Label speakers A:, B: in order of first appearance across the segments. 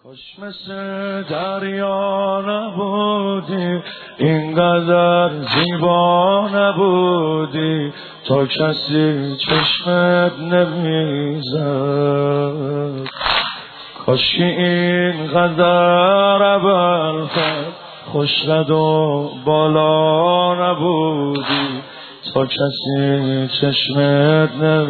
A: کاش مثل دریا نبودی، اینقدر زیبا نبودی، تا کسی چشمت نمیزد. کاش که اینقدر ابرقدر خوشرد و بالا نبودی، تا کسی چشمت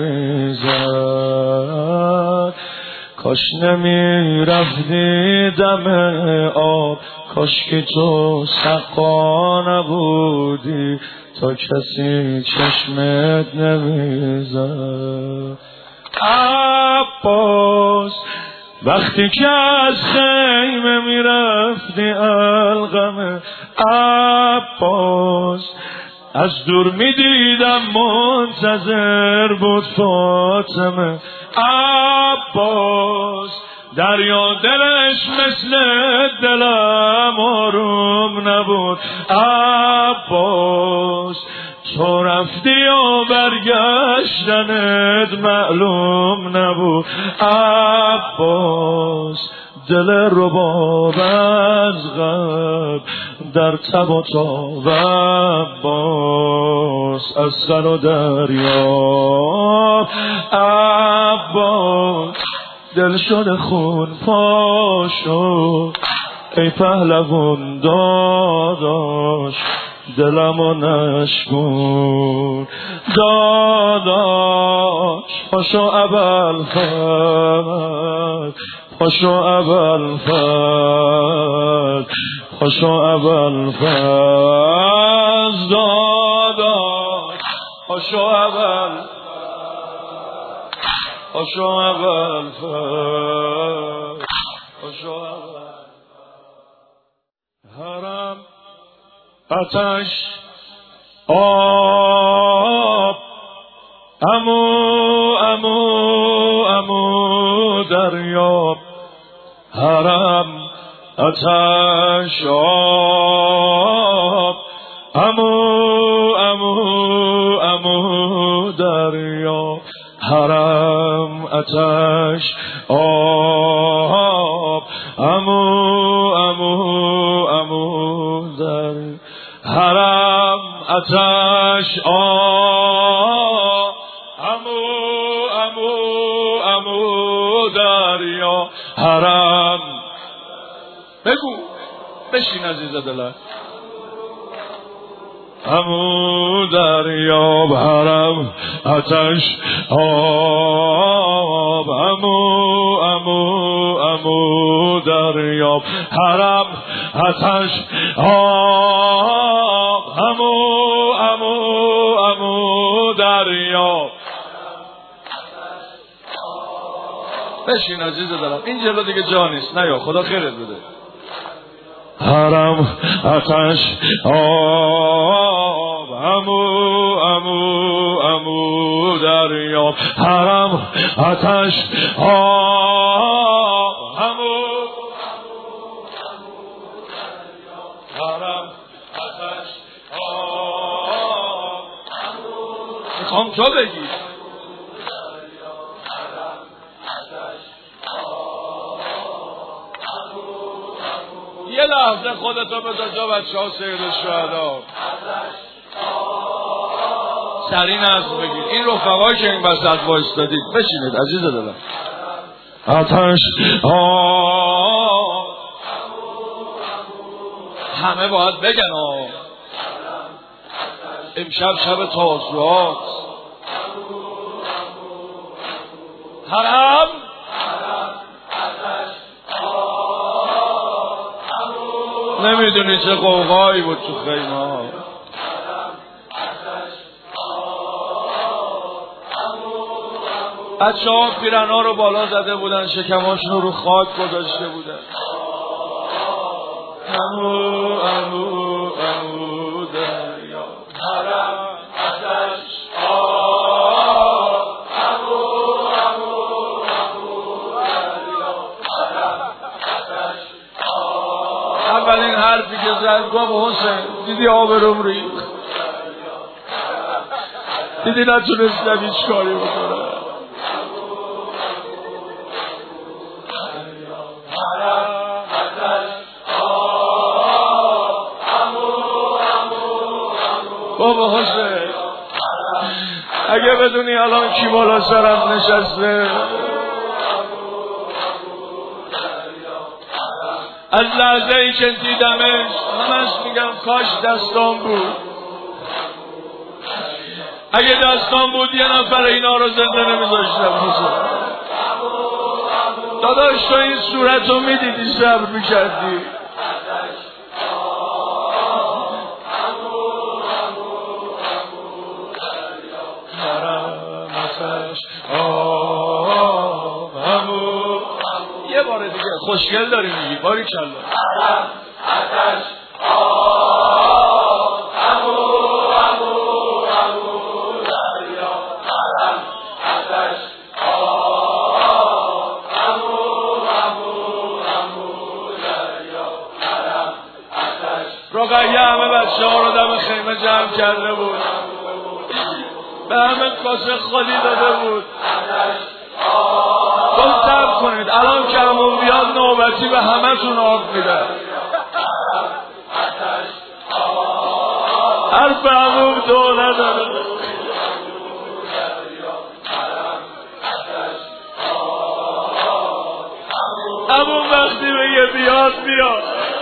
A: نمیزد. کاش نمیرفتی دم آب، کاش که تو سقا نبودی، تا کسی چشمت نمیزد. عباس وقتی که از خیمه میرفتی القمه، عباس از دور میدیدم منتظر بود فاطمه. عباس دریا دلش مثل دلم آروم نبود. عباس تو رفتی و برگشتنت معلوم نبود. عباس دل رباب از غم در تب و تاب، عباس از سر و دریا. عباس دل شده خون پاشو، ای پهلوان داداش دلمو نشکن. داداش پاشو ابوالفضل، پاشو ابوالفضل، پاشو ابوالفضل، داداش پاشو ابوالفضل، پاشو ابوالفضل، پاشو ابوالفضل. حرم آتش آب، امو امو امو دریاب. حرم آتش آب، امو امو امو دریاب. حرم آتش آب، امو امو امو دریاب. حرم آتش آب، امو امو امو دریا. حرم بگو بشین عزیز دلم. امو دریاب، حرم آتش آب، امو امو امو دریاب. حرم آتش آب، امو امو امو دریاب. بشین عزیز دلم، این جلو دیگه جا نیست. نه یا خدا خیرت بده. حرم آتش آب، امو امو امو دریاب. حرم آتش آب، امو حرم آتش آب. میخوام تو بگی. یه لحظه خودتو بذار جا بچه ها سید الشهدا. سری نظم بگید. این رفقایی که این وسط وایستادید بشینید عزیز دلم. آتش آب، همه باید بگن امشب شب تاسوعات. حرم نمیدونی چه قوقایی بود تو خیمه ها. بچه ها پیرن ها رو بالا زده بودن، شکماشون رو خاک گذاشته بودن. امو امو امو دریا. حرم آتش آب، امو امو امو دریا. حرم آتش آب. اولین حرفی که زد گفت حسین دیدی آبروم ریخت، دیدی نتونستم هیچ کاری بکنم. بابا حسین اگه بدونی الان کی بالا سرم نشسته، از لحظه ای که دیدمش همش میگم کاش دستام بود. اگه دستام بود یه نفر اینا رو زنده نمیذاشتم. داداش تو این صورت رو میدیدی صبر میکردی. یه بار دیگه خوشگل داری میگی باریکالله. رقیه همه بچه ها رو دم خیمه جمع کرده بود، به همه کاسه خالی داده بود. گفت صبر کنید الان که همون بیاد نوبتی به همه تون آب میده. حرف همون دو نداره. همون وقتی بگه بیاد بیاد.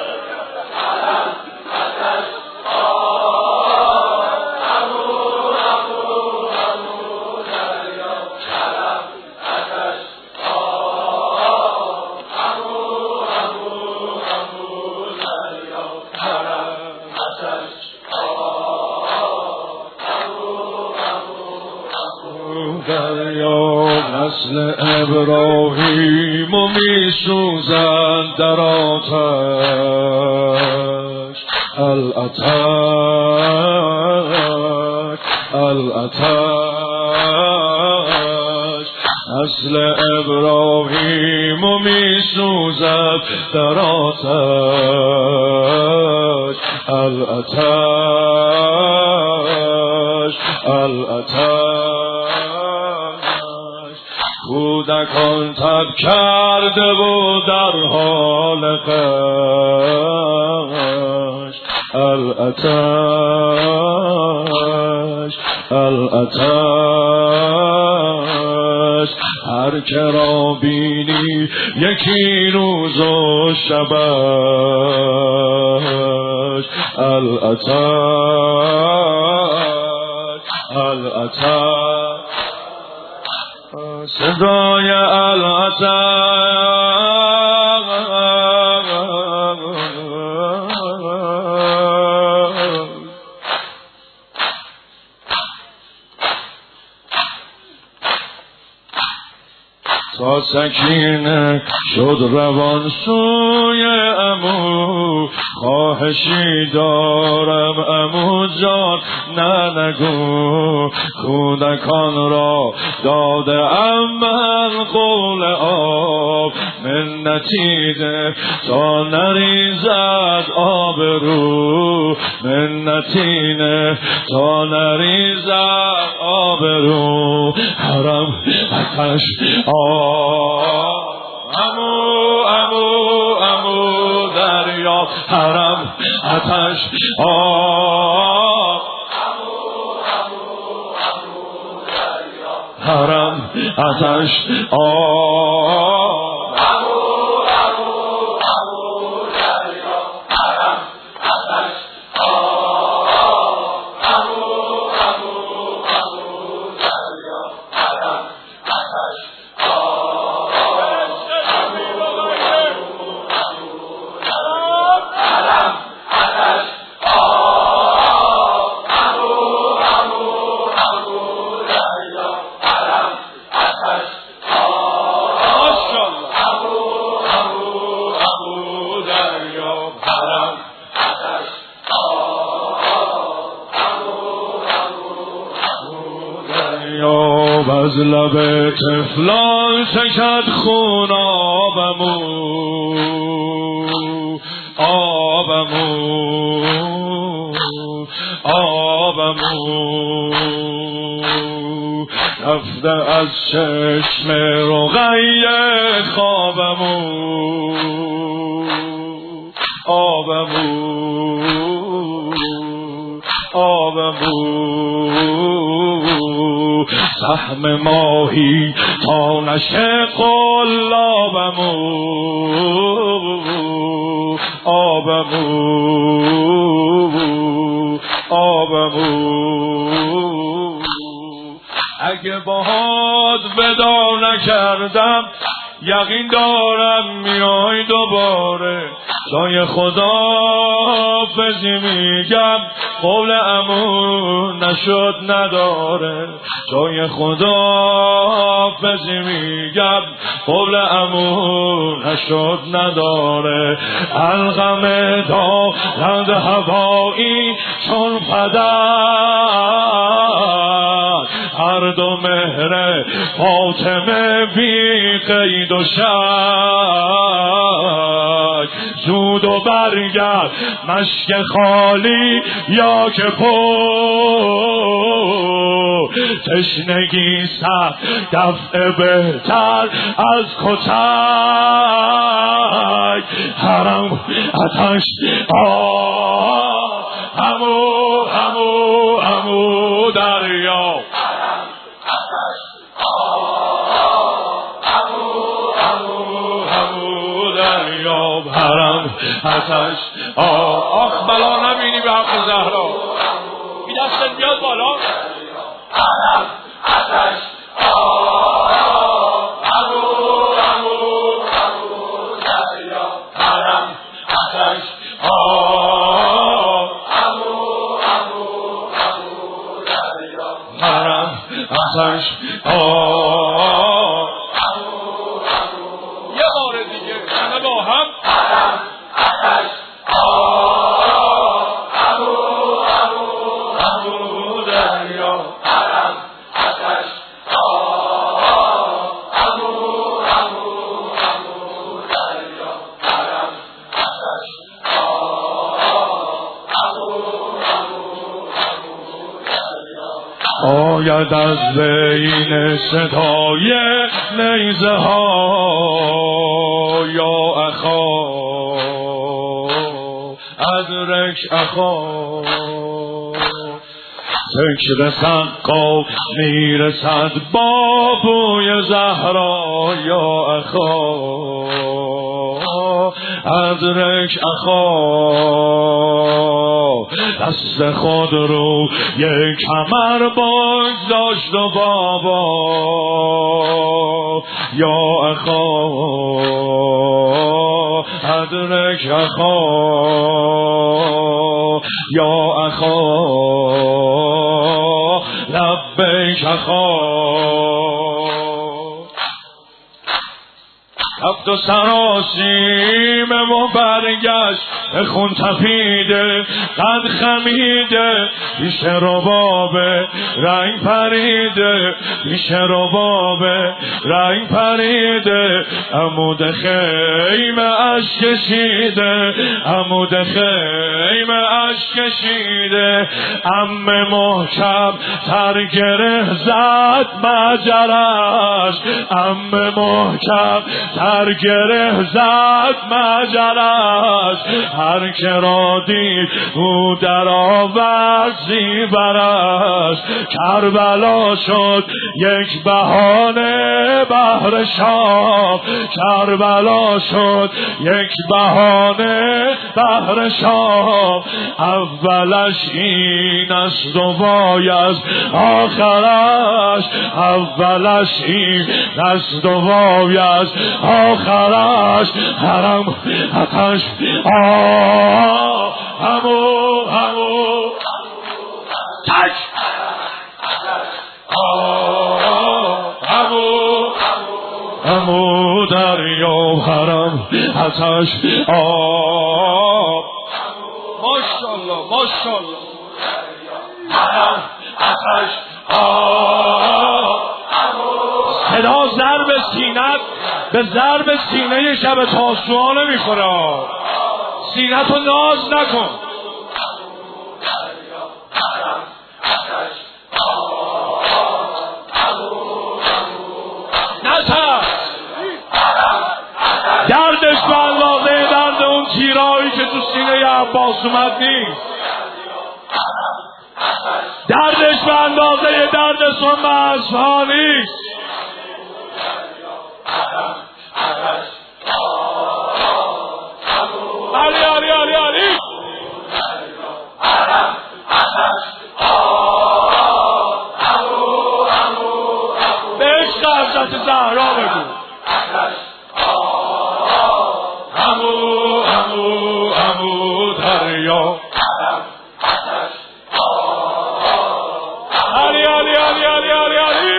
A: نسل ابراهیم و میسوزند در آتش، الاتش الاتش. نسل ابراهیم و میسوزند در آتش، الاتش الاتش. کودکان تب کرده بود در حال قش، الاتش الاتش. هر که را بینی یکی روز و شبش، الاتش الاتش. صدای الاتش تا سکینه شد روان سوی عمو. خواهشی دارم عمو جان نه نگو، کودکان را داده ام من قول آب. منتی ده تا نریزد آب رو، منتی نه تا نریزد آب رو. حرم آتش عمو عمو عمو دریا، حرم آتش حرم آتش از لب طفلان چکد خون آبمو آبمو آبمو. رفته از چشم رقیه خوابمو آبمو آبمو سهم ماهی تا نشه قلابمو آبمو اگه باهات ودا نکردم یقین دارم میای دوباره جای خداحافظی میگم قول امون نشد نداره جای خداحافظی میگم قول امون نشد نداره الغم دارند هوایی چون پدر هر دو مهر فاطمه بی قید و شک زود و برگرد مشک خالی یا که پر تشنگی سر دفع بهتر از کتک حرم آتش همو دریا حرم آتش آخ بلا نبینی به حق زهرا بی دستت بیاد بالا حرم آتش دریا حرم آتش حرم آتش یه بار دیگه همه با هم آید از بین صدای نیزه ها یا اخا ادرک اخا ذکر سقا میرسد با بوی زهرا یا اخا ادرک اخا دست خود رو یک کمر بگذاشت و بابا یا اخا ادرک اخا یا اخا لبیک اخا رفت و سراسیم و برگشت به خون تپیده قد خمیده پیش ربابه رنگ پریده پیش ربابه رنگ پریده عمود خیمه اشک کشیده عمود خیمه اشک کشیده عمه محکم تر گره زد مجرش عمه محکم تر گره زد مجرش هر که را دید او در آورد زیورش کربلا شد یک بهانه بهر شام کربلا شد یک بهانه بهر شام اولش این است و بایز آخرش اولش این است و بایز آخرش حرم آتش همو تک همو دریا حرم آتش ماشاءالله ماشاءالله حرم آتش صدا ضرب سینت به ضرب سینه شب تاسوعا نمیخوره سینت رو ناز نکن دردش به اندازه درد اون تیرایی که تو سینه عباس اومد نیست دردش به اندازه درد سنبش ها نیست. علی علی علی علی به عشق حضرت زهرا بگو همو دریا علی علی علی علی علی علی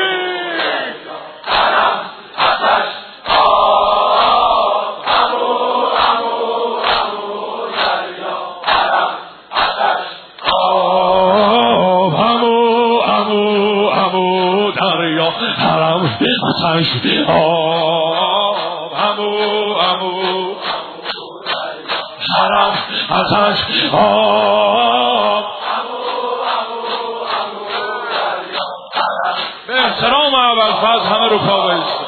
A: آتش آب همو حرم آتش آب به احترام ابوالفضل همه رو پا بایستید.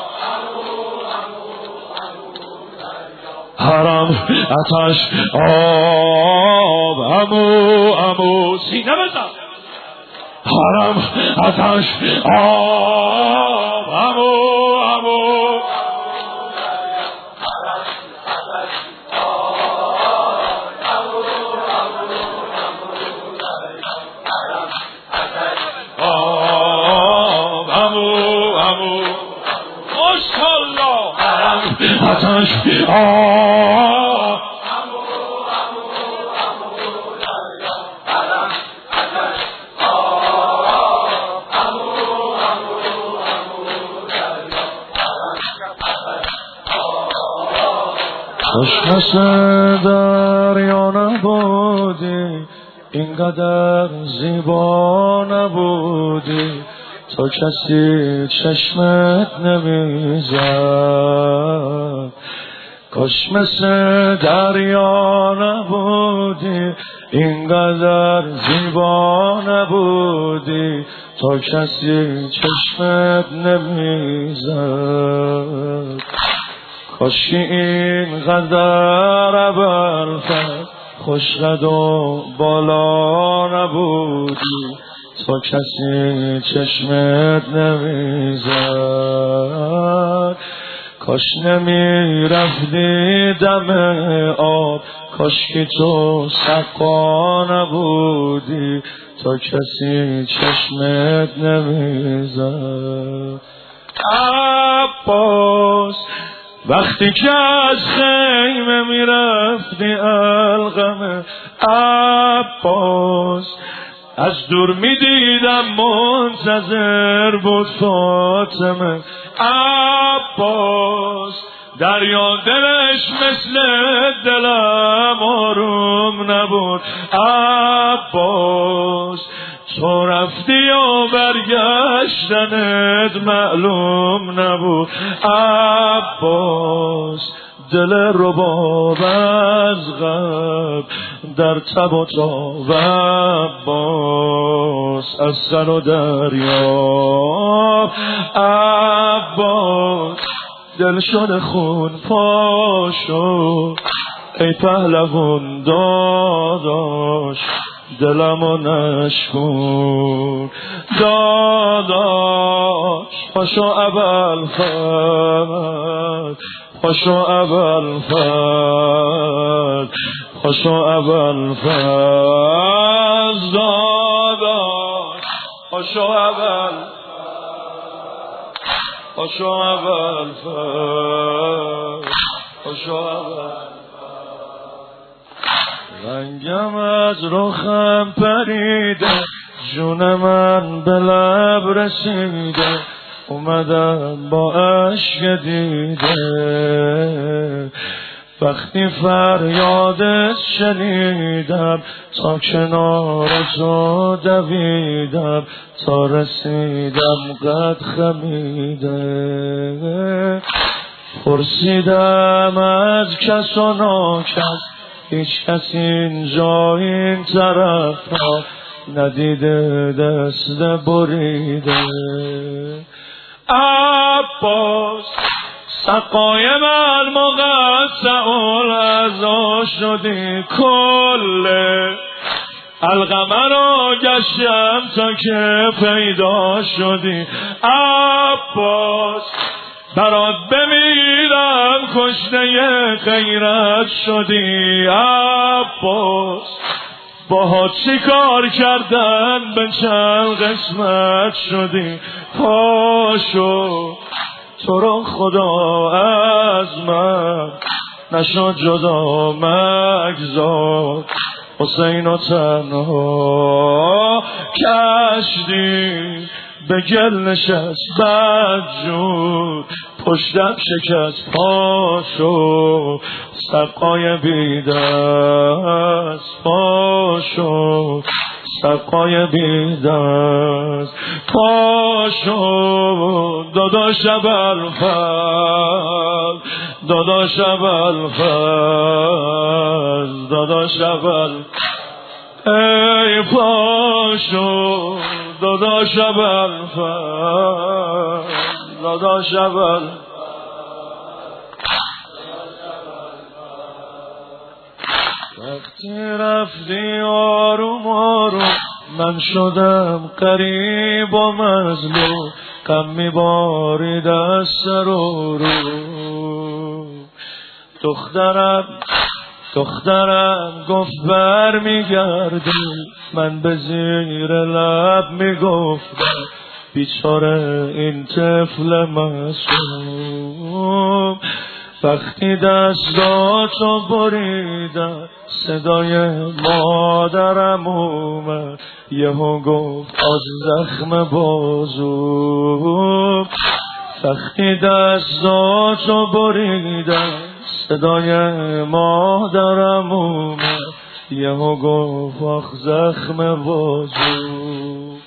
A: حرم آتش آب همو سینه بزن. حرم آتش آب همو ماشاءالله. حرم آتش آب خوشمس دریا نبودی اینقدر زیبا نبودی تو کسی چشمت نمیزد. خوشمس دریا نبودی اینقدر زیبا نبودی تو کسی چشمت نمیزد. کاشی اینقدر ابوالفضل خوشقد و بالا نبودی تو کسی چشمت نمیزد. کاش نمیرفتی دم آب کاش که تو سقا نبودی تو کسی چشمت نمیزد. عباس وقتی که از خیمه میرفتی القمه عباس از دور میدیدم منتظر بود فاطمه عباس دریا دلش مثل دلم آروم نبود عباس تو رفتی و برگشتنت معلوم نبود عباس دل رباب از غم در تب و تاب عباس از سر و دریا عباس دل شده خون پاشو ای پهلوان داداش دلمو نشکن داداش پاشو ابوالفضل پاشو ابوالفضل پاشو ابوالفضل داداش پاشو ابوالفضل پاشو ابوالفضل پاشو ابوالفضل رنگم از رخم پریده جون من به لب رسیده اومدم با عشق دیده وقتی فریادت شنیدم تا کنار تو دویدم تا رسیدم قد خمیده پرسیدم از کس و ناکس هیچ کس اینجا این طرف ها ندیده دست بریده عباس سقای من مقطع العزا شدی کل القمر رو گشتم تا که پیدا شدی عباس، برات بمیرم کشته غیرت شدی عباس. باها چی کار کردن به چند قسمت شدی، پاشو تو رو خدا از من نشد جدا مگذار. حسین و تنها کشتی به گل نشست بدجور، پشتم شکست پاشو سقای بیدست، پاشو سقای بیدست، پاشو داداش ابوالفضل، داداش ابوالفضل، داداش ابوالفضل، ای پاشو داداش ابوالفضل، داداش ابوالفضل. وقتی رفتی آروم آروم من شدم قریب و مظلوم، غم میبارید از سر و رو. دخترم گفت بر میگردی، من به زیر لب میگفتم بیچاره این طفل معصوم. وقتی دستاتو بریدم صدای مادرم اومد، یهو گفت از زخم بازوم. وقتی دستاتو بریدم صدای مادرم اومد، یهو گفت آخ زخم بازوم.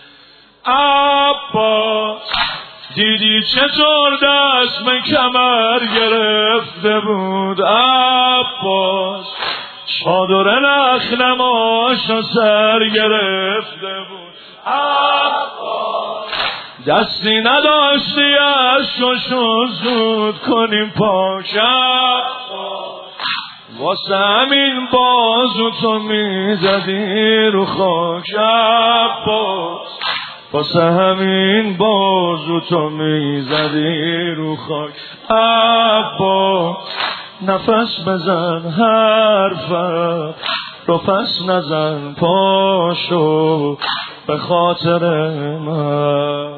A: عباس دیدی چطور دست من کمر گرفته بود عباس، چادر نخنماشو سر گرفته بود عباس، دستی نداشتی اشکاشو زود کنیم پاک عباس، واسه همین بازو تو میزدی رو خاک عباس، واسه همین بازو تو میزدی رو خاک عباس. نفس بزن حرفم رو پس نزن پاشو به خاطر من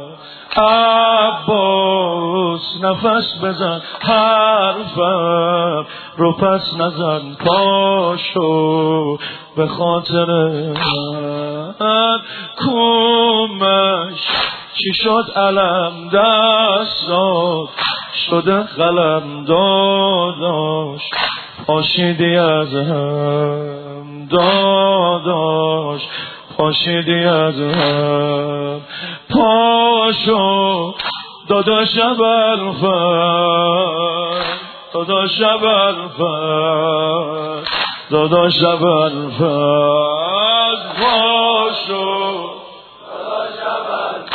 A: عباس. نفس بزن حرفم رو پس نزن پاشو به خاطر من. کومش چی شد علم دستات شده قلم داداش، پاشیدی از هم داداش، پاشیدی از هم. پاشو داداش ابوالفضل، داداش ابوالفضل، داداش ابوالفضل، پاشو داداش ابوالفضل،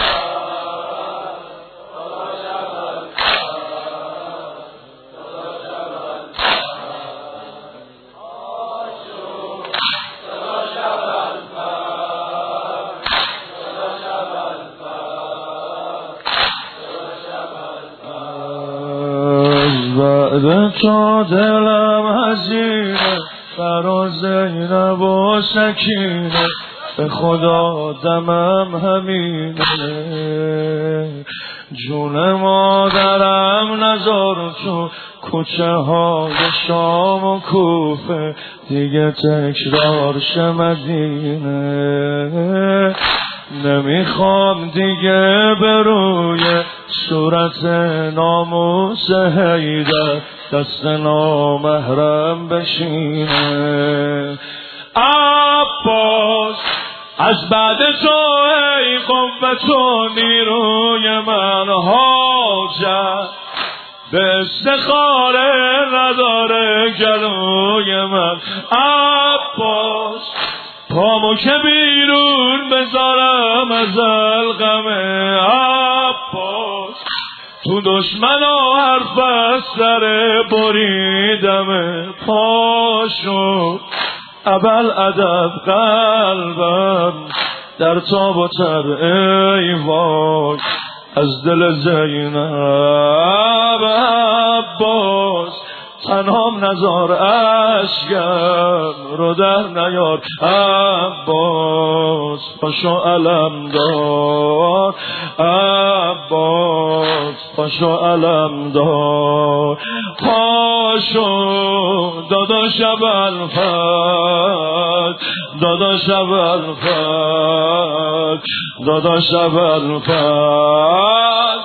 A: داداش ابوالفضل، داداش ابوالفضل، پاشو داداش ابوالفضل، داداش ابوالفضل. بعد تو دلم هزینه برا زینب و سکینه، به خدا دمم همینه. جون مادرم نذار تو کوچه های شام و کوفه، دیگه تکرار شه مدینه. نمیخوام دیگه به روی صورت ناموس حیدر دست نامحرم بشینه. عباس از بعد تو ای قوت و نیروی من حاجت به استخاره نداره گلوی من عباس. پامو که بیرون بذارم از القمه عباس، تو دشمنا حرف از سر بریدم. پاشو ابل ادب قلبم در تاب و تر ای وای از دل زینب عباس تنهام نزار اشکم رو در نیار عباس پاشو علم دار عباس پاشو علم دار پاشو داداش ابوالفضل داداش ابوالفضل داداش ابوالفضل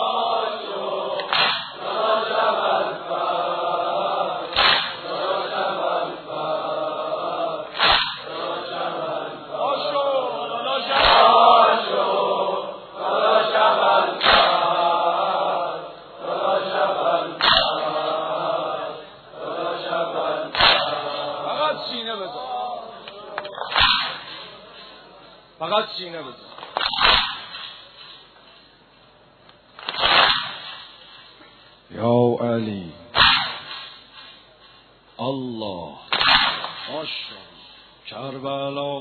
A: فقط سینه بزن. یا علی الله ماشاءالله کربلا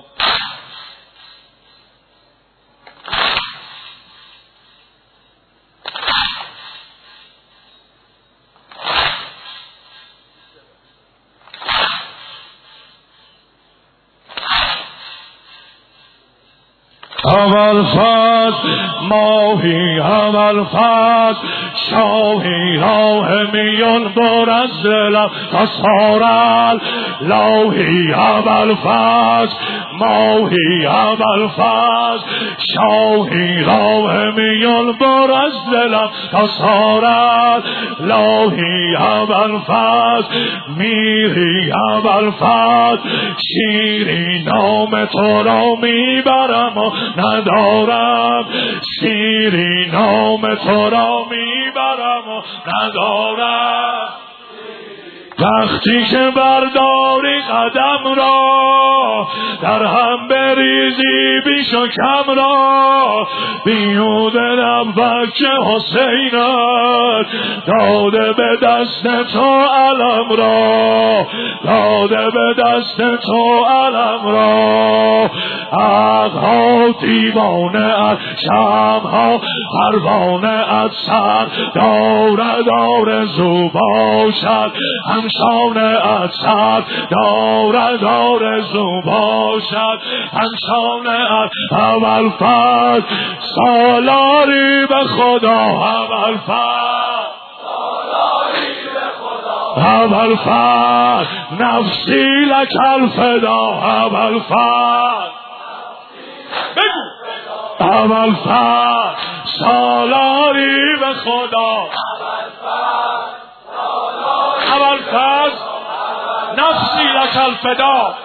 A: ابوالفضل ماهی ابوالفضل شاهی راه میان بر از دلم تسارل لاهی ابوالفضل ماهی ابوالفضل شاهی راه میان بر از دلم تسارل لاهی ابوالفضل میری ابوالفضل شیری نام تو را میبرم و ندارم شیری نام تو را میبرم و ندارم وقتی که برداری قدم را در هم بریزی بیش و کم را بیهوده نبود که حسینت داده به دست تو علم را داده به دست تو علم را عقلها دیوانه از شمها پروانه از سر دارد آرزو باشد همشان اثر دارد آرزو باشد همشان ابوالفضل سالاری به خدا ابوالفضل ابوالفضل نفسی لک الفدا ابوالفضل بگو ابوالفضل سالاری به خدا ابوالفضل نفسی لک الفدا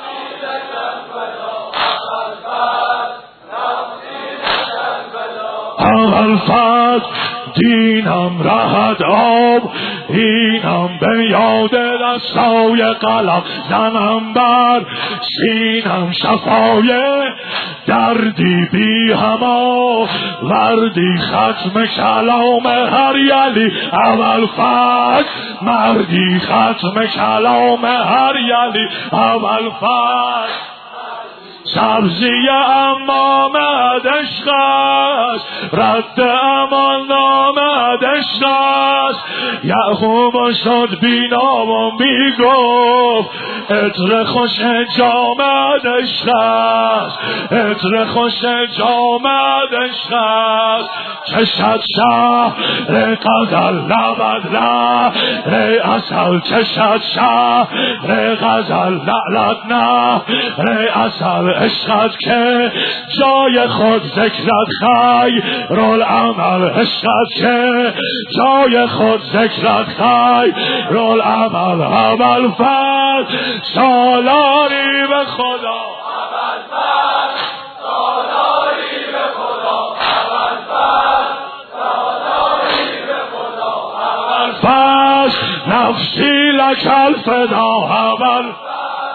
A: ابوالفضل دینم رهد آب اینم به یاد دستای قلم زنم بر سینم شفای دردی بی هما وردی ختم کلام هر یلی ابوالفضل مردی ختم کلام هر یلی ابوالفضل سبزی امام عشق است رد امان نام عشق است یعقوب شد بینا و میگفت عطر خوش جام عشق است عطر خوش جام عشق است چشد شهر غزل لبد ره اصل چشد شهر غزل لعلت نه اصل عشقت که جای خود ذکرت خیر العمل عشقت که جای خود ذکرت خیر العمل ابوالفضل سالاری به خدا ابوالفضل سالاری به خدا ابوالفضل سالاری به خدا ابوالفضل نفسی لک الفدا ابوالفضل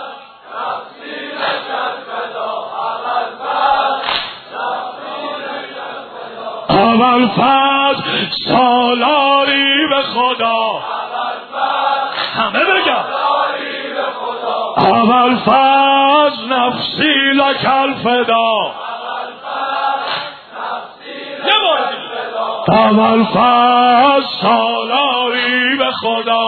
A: ابوالفضل سالاری به خدا همه بگم ابوالفضل نفسی لک الفدا ابوالفضل سالاری به خدا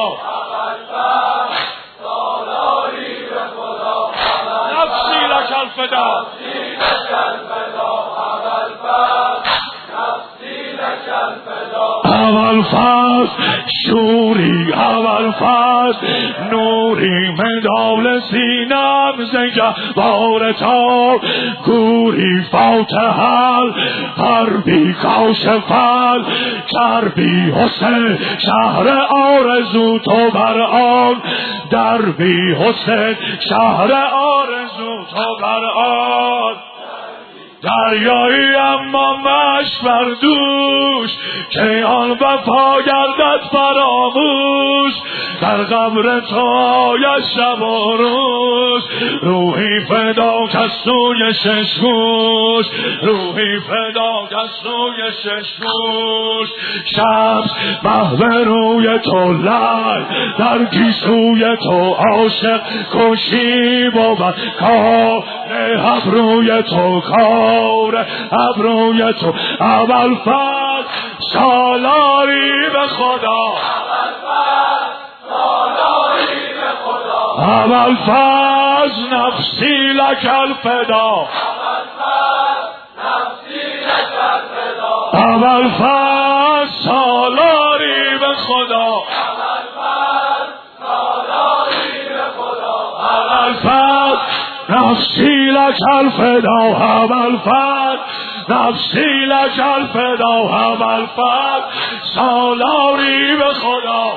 A: نفسی لک الفدا ابوالفضل شوری ابوالفضل نوری مدال سینم زنگه بار تا گوری فاتحل غربی کاشفل کربی حسین شهر آرزو تو بر آن دربی حسین شهر آرزو تو بر آن دریایی اما مش بر دوش که آن وفا گردد فراموش در قبر تو یا شب و روز روحی فدا کسوی ششگوش روحی فدا کسوی ششگوش شمس محو روی تو لای در گیسوی تو عاشق کشی بود کار ابروی تو کار ابروی تو ابوالفضل سالاری به خدا ابوالفضل نفسی لک الفدا ابوالفضل سالاری به خدا ابوالفضل نفسی لک الفدا ابوالفضل نفسی لک الفدا ابوالفضل سالاری به خدا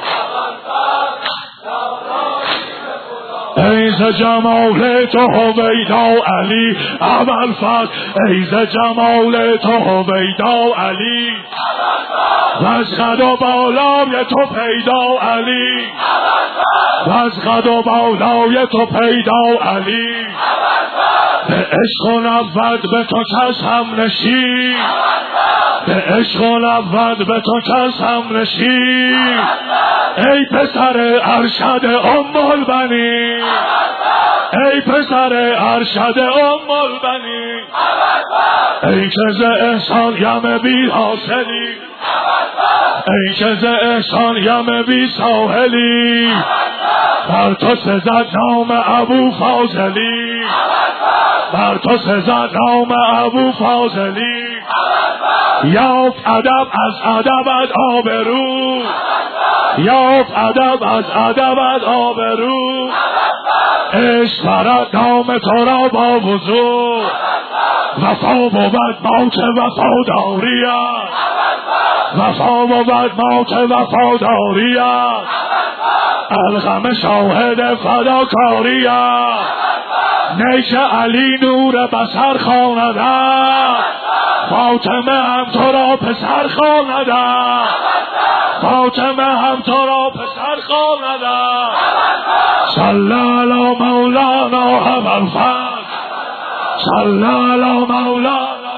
A: ای ز جمال تو هویدا علی ابوالفضل ای ز جمال تو هویدا علی و از قد و بالای تو پیدا علی و از قد و بالای تو پیدا علی به عشق و نبود به تو کس هم نشین به عشق و نبود به تو کس هم نشین ای پسر ارشد ام البنین ای پسر ارشد ام البنین ای که ز احسان یم بی حاصلی ای که ز احسان یم بی ساحلی بر تو سزد نام ابو فاضلی بر تو سزد نام ابو فاضلی یافت ادب از ادبت آبرو یافت ادب از ادبت آبرو عشق برد نام تو را با وضو وفا بود موت وفاداریت وفا بود موت وفاداریت الغم شاهد فداکاریت نیش علی نور بصر خواندم فاطمه هم تو را پسر خواندم فاطمه هم تو را پسر خواندم صلی علی مولانا ابوالفضل صلی علی مولانا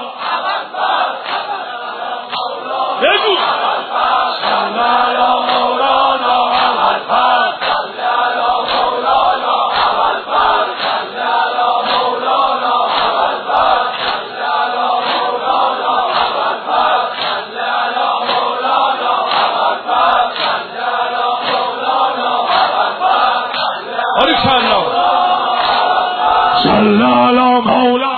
A: بگو صلی علی مولانا ابوالفضل صلی علی مولانا ابوالفضل صلی علی مولانا ابوالفضل صلی علی مولانا ابوالفضل صلی علی مولانا ابوالفضل صلی علی مولانا ابوالفضل باریکالله صلی علی مولانا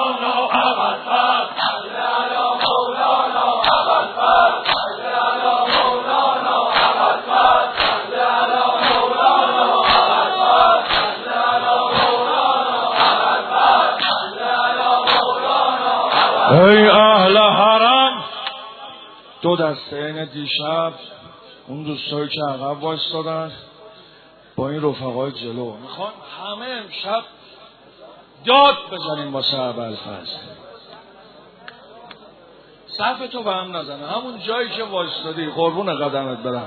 A: ای اهل حرم دو دسته این دیشب اون دوستایی که عقب وایستادن با این رفقای جلو میخوان همه امشب داد بزنیم واسه ابوالفضل صف تو به هم نزنه همون جایی که وایستادی قربون قدمت برم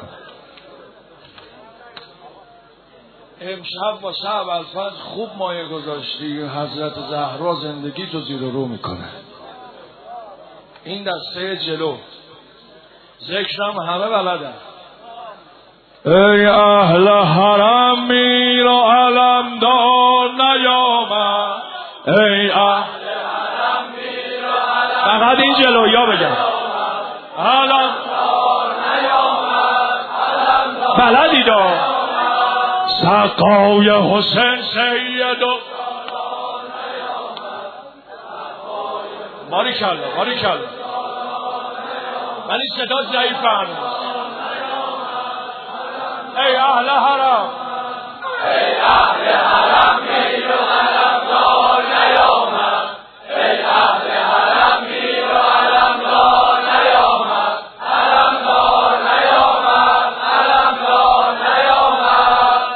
A: امشب واسه ابوالفضل خوب مایه گذاشتی حضرت زهرا زندگی تو زیر و رو میکنه این دسته جلو ذکرم همه بلدن ای اهل حرم میر و علمدار نیامد ای فقط این جلویا بگم الان بلدید سقای حسین سید باریکالله باریکالله. من این صدا ضعیفم. ای اهل حرم ای اهل حرم میر و علمدار نیامد. ای اهل حرم میر و علمدار نیامد. علمدار نیامد. علمدار نیامد.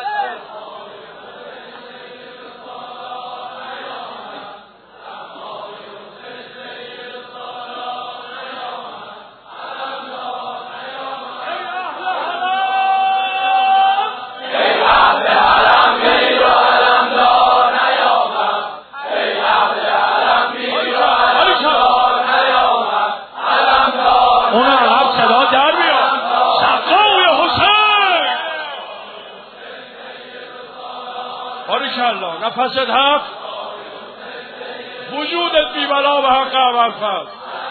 A: باریکالله. نفست حق، وجودت بی بلا و حق اول فرد.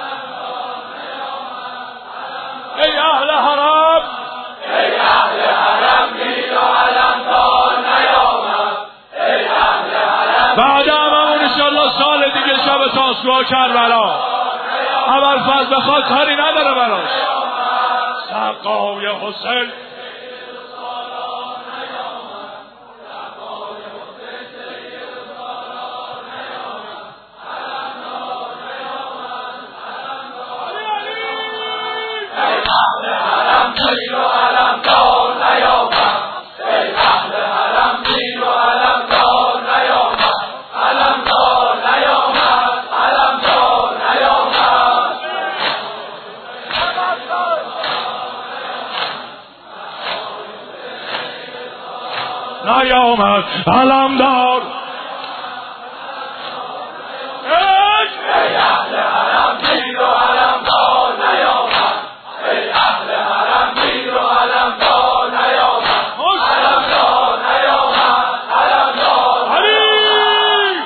A: ای اهل حرم ای اهل حرم میر و علمدار نیامد. ای اهل حرم بعد هممون انشالله سال دیگه شب تاسوعا کربلا. اول فرد بخواد کاری نداره براش. سقای حسین میر و علمدار نیامد. ای اهل حرم میر و علمدار نیامد. علمدار نیامد. علمدار نیامد. نیامد علمدار. ای اهل حرم میر و علمدار نیامد. ای اهل حرم میر و علمدار نیامد. علمدار نیامد. علمدار علی.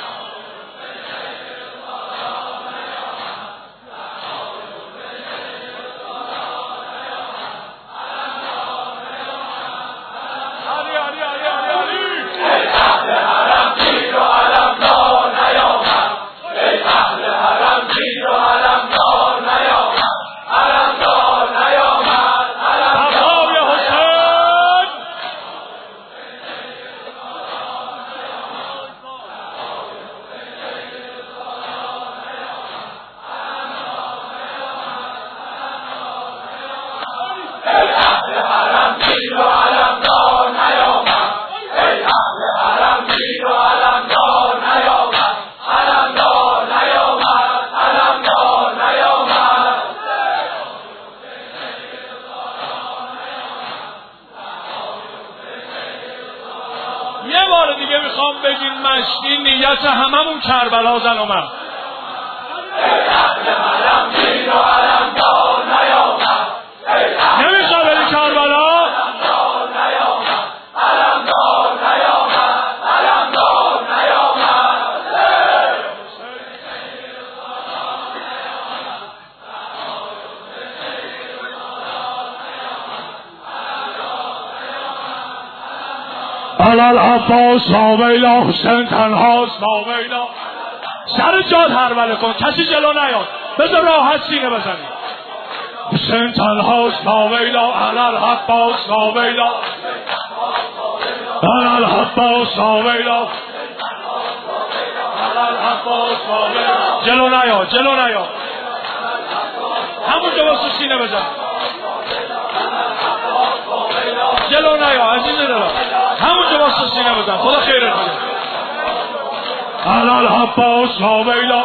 A: ای اهل حرم میر و علمدار نیامد. ای اهل حرم میر و علمدار نیامد. علمدار نیامد. علمدار حسین. ای اهل حرم میر و علمدار نیامد. ای اهل حرم میر و علمدار نیامد. علمدار نیامد. علمدار نیامد. یه بار دیگه میخوام بگین مشتی نیت هممون کربلا زن اومد. ای اهل حرم میر و علمدار نیامد. نمیخواه بری کربلا. علمدار نیامد. علمدار نیامد. علمدار نیامد. علال عباس لاویلا. حسین تنهاست لاویلا. سر جاد هربله کن، کسی جلو نیاد، بذار راحت سینه بزنی. حسین تنهاست لاویلا. علال عباس لاویلا. علال عباس لاویلا. علال عباس لاویلا. جلو نیاد، جلو نیاد، همونجا واسه سینه بزن. جلو نیا عزیز دلم، همونجا واسه سینه بزن، خدا خیرت بده. علال عباس لاویلا.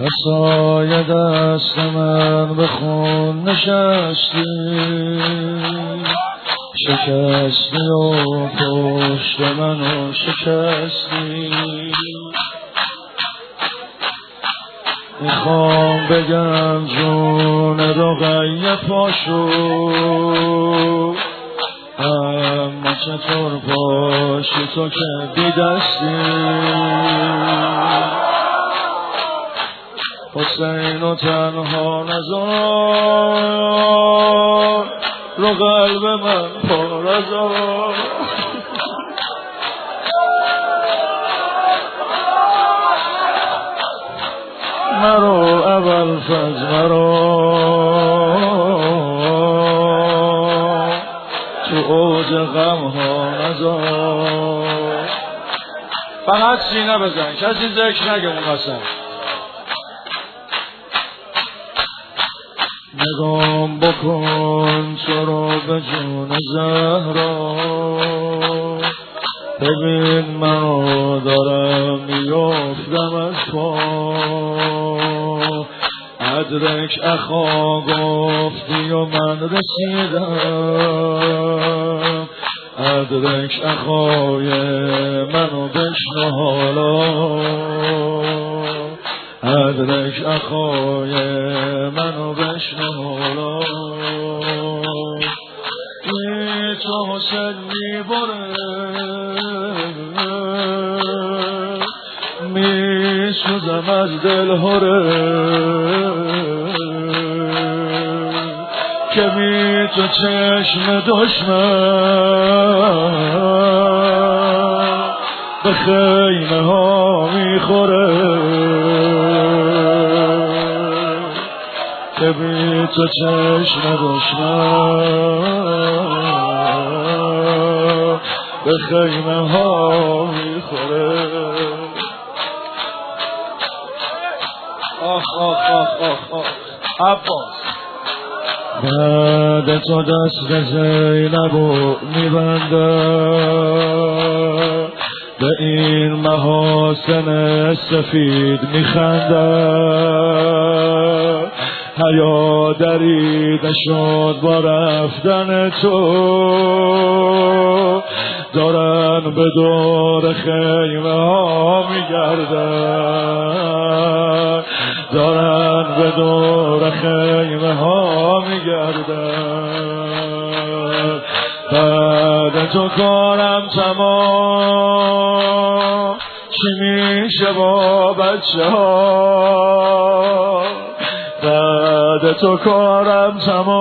A: عصای دست من به خون نشستی، شکستی و پشت منو شکستی. میخوام بگم جون رقیه پاشو، اما چطور پاشی تو که بی دستی. حسین و تنها نذار، رو قلب من پر ازار. مرو اول فز مرو تو اوج غم ها نذار. فقط سینه بزن، کسی ذکر نگه اون قسم. نگام بکن تو رو به جون زهرا، ببین منو دارم میافتم از پا. ادرک اخا گفتی و من رسیدم، ادرک اخای منو بشنو حالا، ادرک اخای منو بشنو حالا. ای تو حسین میبره میسوزم از دل هره، که بی تو چشم دشمن به خیمه ها میخوره، که بی تو چشم دشمن به خیمه ها میخوره. آخ آخ آخ آخ آخ عباس، بعد تو دست زینبو میبنده، به این محاسن سفید میخنده. حیا دریده شد با رفتن تو، دارن به دور خیمه ها میگردن، دارن به دور خیمه ها میگردن. بعد تو کارم تمام، چی میشه با بچه ها؟ بعد تو کارم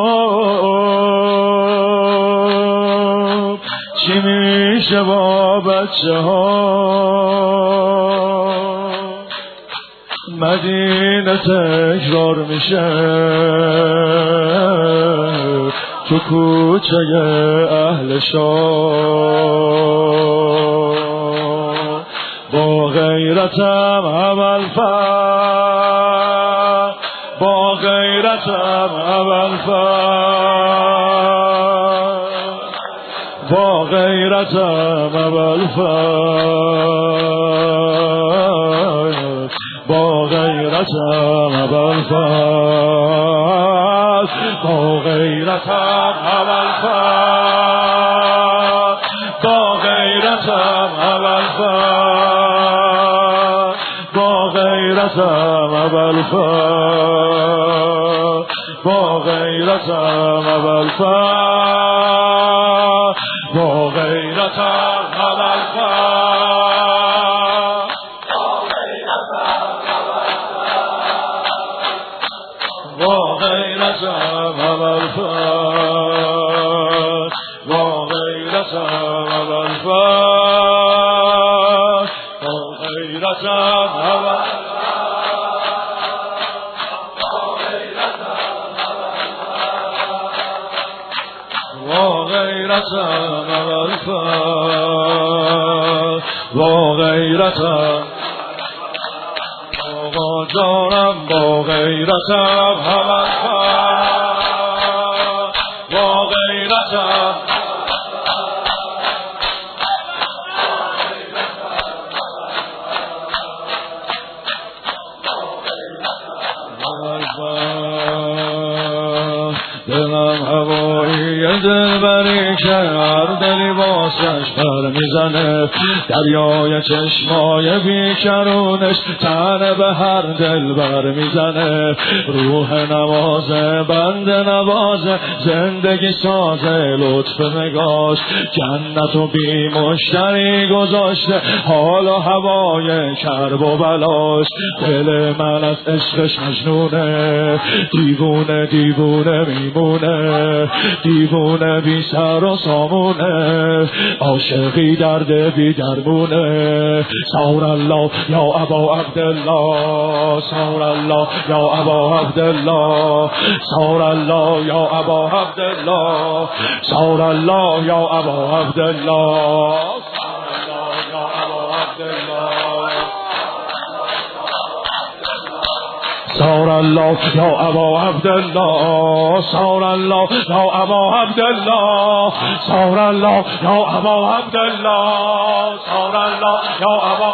A: تمام، چی میشه با بچه ها؟ مدینه تکرار میشه تو کوچه اهل شاه، با غیرتم عمل فرد، با غیرتم عمل فرد، با غیرتم عمل فرد، با غیرتم عمل فرد، با غیرتم عمل فرد، با غیرتم عمل فرد، با غیرتم عمل فرد، با غیرتم عمل فرد، با غیرتم عمل فرد، با غیرتم عمل فرد، با غیرتم عمل فرد، با غیرتم عمل با غیرتم عمل فرد، با غیرتم آقا جانم، با غیرتم عمل فرد، با غیرتم که هر دلی واسش پر میزنه، دریای چشمای بیکرونش تنه به هر دل بر میزنه. روح نوازه بنده نوازه زندگی سازه لطف نگاش، جنت و بی مشتری گذاشته حال و هوای کرب و بلاش. دل من از عشقش مجنونه، دیوونه دیوونه میمونه، دیوونه بی سر و سامونه، عاشقی درد بی درمونه. سور الله یا ابا عبدالله، سور الله یا ابا عبدالله، سور الله یا ابا عبدالله، سور الله یا ابا عبدالله، سور الله یا ابا عبدالله، سور الله یا ابا عبدالله، سور الله یا ابا عبدالله، سور الله یا ابا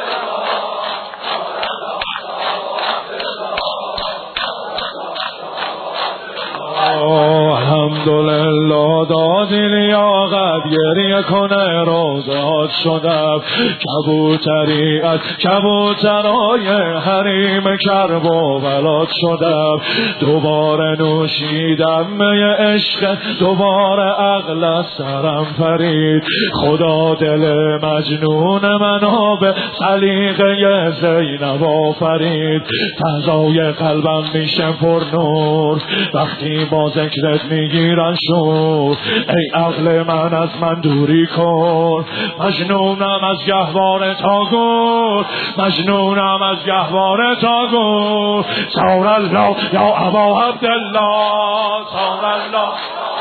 A: الحمدلله دادی لیاقت گریه کنه روزات شدم، کبوتری از کبوترای حریم کرب و بلاد شدم. دوباره نوشیدم می عشق، دوباره عقل از سرم پرید. خدا دل مجنون منو به سلیقه زینب آفرید. فضای قلبم میشه پر نور وقتی با ذکرت میگیرن شور. ای عقل من از من دوری کن، مجنونم از گهواره تا گور، مجنونم از گهواره تا گور. سور الله یا ابا عبدالله، سور الله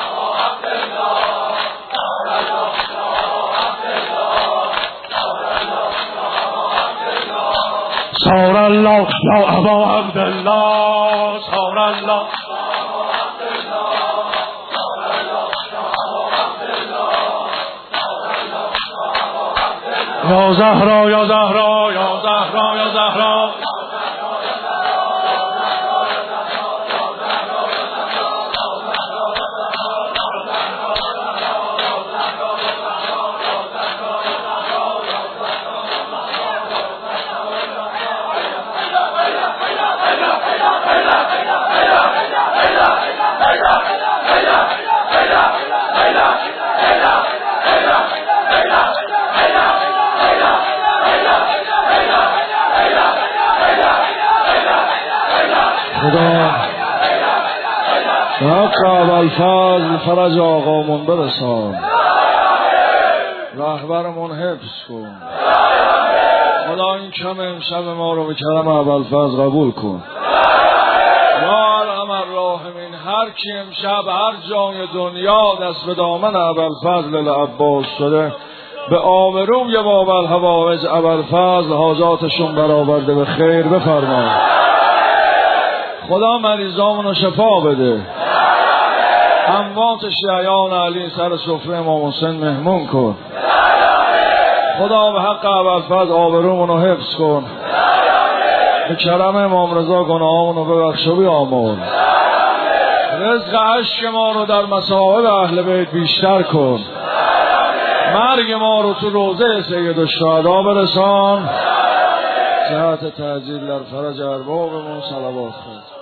A: سور الله یا ابا عبدالله، سور الله یا زهرا یا زهرا یا زهرا یا زهرا. خدا حق ابوالفضل فرج آقامون برسان، رهبرمون حفظ کن. خدا این کم امشب ما رو به کرم ابوالفضل قبول کن. یا ارحم الراحمین، هر کی امشب هر جای دنیا دست به دامن ابوالفضل العباس شده، به آبروی باب الحوائج ابوالفضل حاجاتشون برآورده به خیر بفرمایید. خدا مریضامونو شفا بده، اموات شیعیان علی سر سفره امام حسین مهمون کن. خدا به حق ابوالفضل آبرومونو حفظ کن، به کرم امام رضا گناهامونو ببخش و بیامرز. رزق عشق ما رو در مصائب اهل بیت بیشتر کن، مرگ ما رو تو روضه سید الشهدا برسان. جهت تعجیل در فرج اربابمون صلوات خواهد.